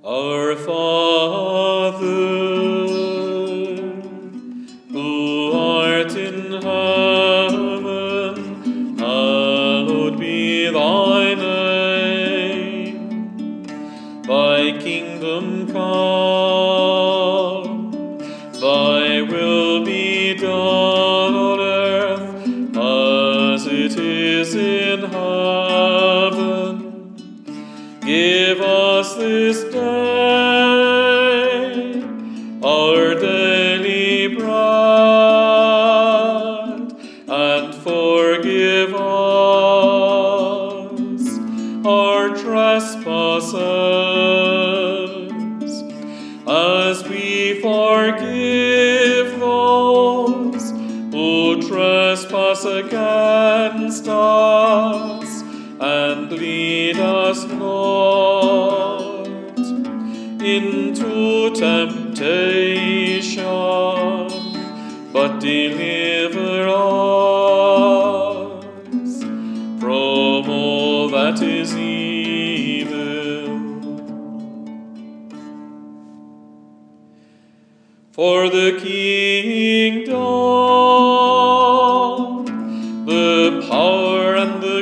Our Father, who art in heaven, hallowed be thy name. Thy kingdom come, thy will be done on earth as it is in heaven. Give us this day our daily bread, and forgive us our trespasses, as we forgive those who trespass against us. And lead us not into temptation, but deliver us from all that is evil. For the kingdom, the power, and the